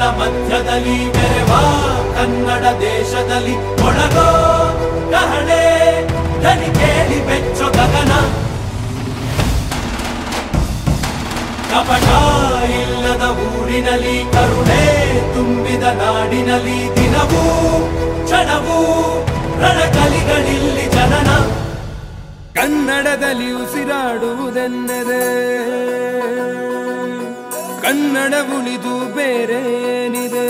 ಮಧ್ಯದಲ್ಲಿ ಮೆರೆವ ಕನ್ನಡ ದೇಶದಲ್ಲಿ ಒಳಗೋ ಕಹಳೆ ದನಿ ಕೇಳಿ ಬೆಚ್ಚೋ ಗಗನ ಕಪಟ ಇಲ್ಲದ ಊರಿನಲ್ಲಿ ಕರುಣೆ ತುಂಬಿದ ನಾಡಿನಲ್ಲಿ ದಿನವೂ ಕ್ಷಣವೂ ರಣಕಲಿಗಳಿಲ್ಲಿ ಜನನ ಕನ್ನಡದಲ್ಲಿ ಉಸಿರಾಡುವುದೆನ್ನದೆ ಕನ್ನಡ ಉಳಿದು ಬೇರೇನಿದೆ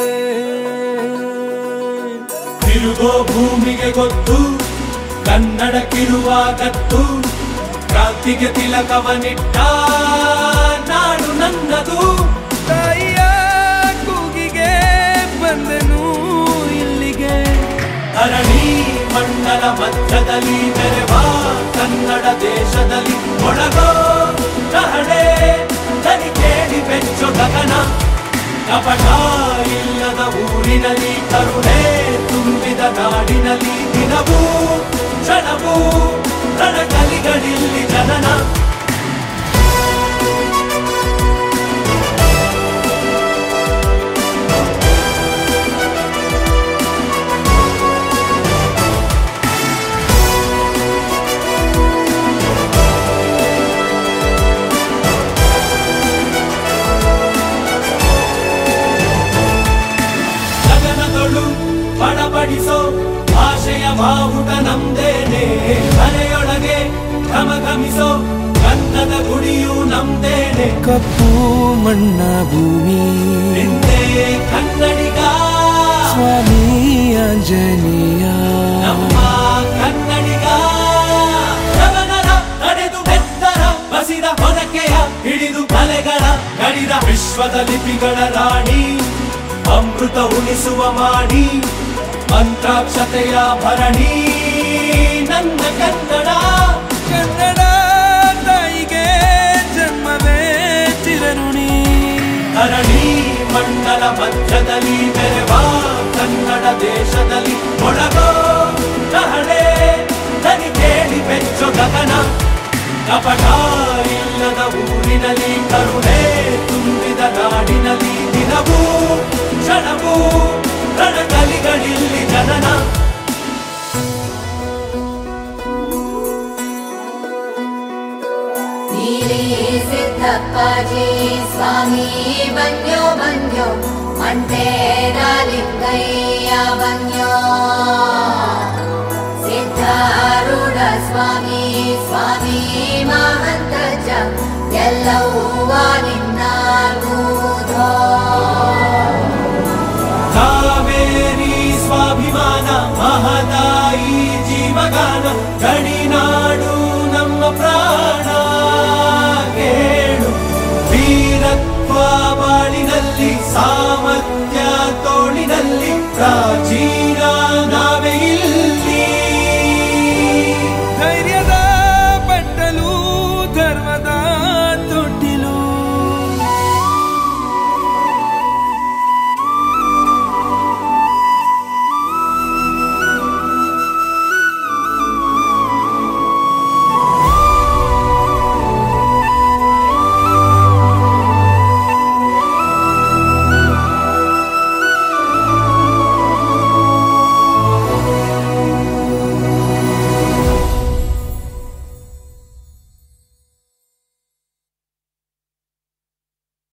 ತಿರುಗೋ ಭೂಮಿಗೆ ಗೊತ್ತು ಕನ್ನಡಕ್ಕಿರುವ ಗತ್ತು ಕ್ರಾಂತಿಗೆ ತಿಲಕವನಿಟ್ಟ ನಾಡು ನನ್ನದು ತಾಯಿಯ ಕೂಗಿಗೆ ಬಂದೆನು ಇಲ್ಲಿಗೆ ಧರಣಿ ಮಂಡಲ ಮಧ್ಯದಲ್ಲಿ ಮೆರೆವ ಕನ್ನಡ ದೇಶದಲ್ಲಿ ಒಳಗೋ ಕಹಳೆ ದನಿ ಕೇಳಿ ಬೆಚ್ಚೋ ಗಗನ ಕಪಟ ಇಲ್ಲದ ಊರಿನಲ್ಲಿ ಕರುಣೆ ತುಂಬಿದ ನಾಡಿನಲ್ಲಿ ದಿನವೂ ಕ್ಷಣವೂ ರಣಕಲಿಗಳಿಲ್ಲಿ ಜನನ ಬಡಬಡಿಸೋ ಭಾಷೆಯ ಬಾವುಟ ನಮ್ದೇನೆ ಮನೆಯೊಳಗೆ ಘಮಘಮಿಸೋ ಗಂಧದ ಗುಡಿಯು ನಮ್ದೇನೆ ಕಪ್ಪು ಮಣ್ಣ ಭೂಮಿ ನಿಂದೆ ಕನ್ನಡಿಗ ಸ್ವಾಮಿ ಆಂಜನೇಯ ನಮ್ಮ ಕನ್ನಡಿಗ ಯವನರ ನಡೆದು ಬೆತ್ತರ ಬಸಿದ ಹೊನಕೆಯ ಹಿಡಿದು ಕಲೆಗಳ ಗಡಿದ ವಿಶ್ವದ ಲಿಪಿಗಳ ರಾಣಿ ಅಮೃತ ಉಣಿಸುವ ಮಾಡಿ ಮಂತ್ರಾಕ್ಷತೆಯ ಭರಣಿ ನನ್ನ ಕನ್ನಡ ಕನ್ನಡ ತಾಯಿಗೆ ಜನ್ಮವೇ ಚಿರಋಣಿ ಧರಣಿ ಮಂಡಲ ಮಧ್ಯದಲ್ಲಿ ಮೆರೆವ ಕನ್ನಡ ದೇಶದಲ್ಲಿ ಒಳಗೋ ಕಹಳೆ ದನಿ ಕೇಳಿ ಬೆಚ್ಚೋ ಗಗನ ಕಪಟ ಇಲ್ಲದ ಊರಿನಲ್ಲಿ ಕರುಣೆ ತುಂಬಿದ ನಾಡಿನಲ್ಲಿ ದಿನವೂ ಕ್ಷಣವೂ ರಣಕಲಿಗಳಿಲ್ಲಿ ಜನನ ನೀಲಿ ಸಿದ್ದಪ್ಪಾಜಿ ಸ್ವಾಮಿ ಬನ್ಯೋ ಬನ್ಯೋ ಮಂಟೇದ ಲಿಂಗಯ್ಯ ಬನ್ಯೋ ಸಿದ್ಧಾರೂಢ ಸ್ವಾಮಿ ಸ್ವಾಮಿ ಮಹಂತಜ್ಜ ಎಲ್ಲವ್ವ ನಿನ್ನ ಗೂಧೋ ಕಾವೇರಿ ಸ್ವಾಭಿಮಾನ ಮಹದಾಯಿ ಜೀವಗಾನ ಗಡಿನಾಡು ನಮ್ಮ ಪ್ರಾಣ ಕೇಳು ವೀರತ್ವ ಬಾಳಿನಲ್ಲಿ ಸಾಮರ್ಥ್ಯ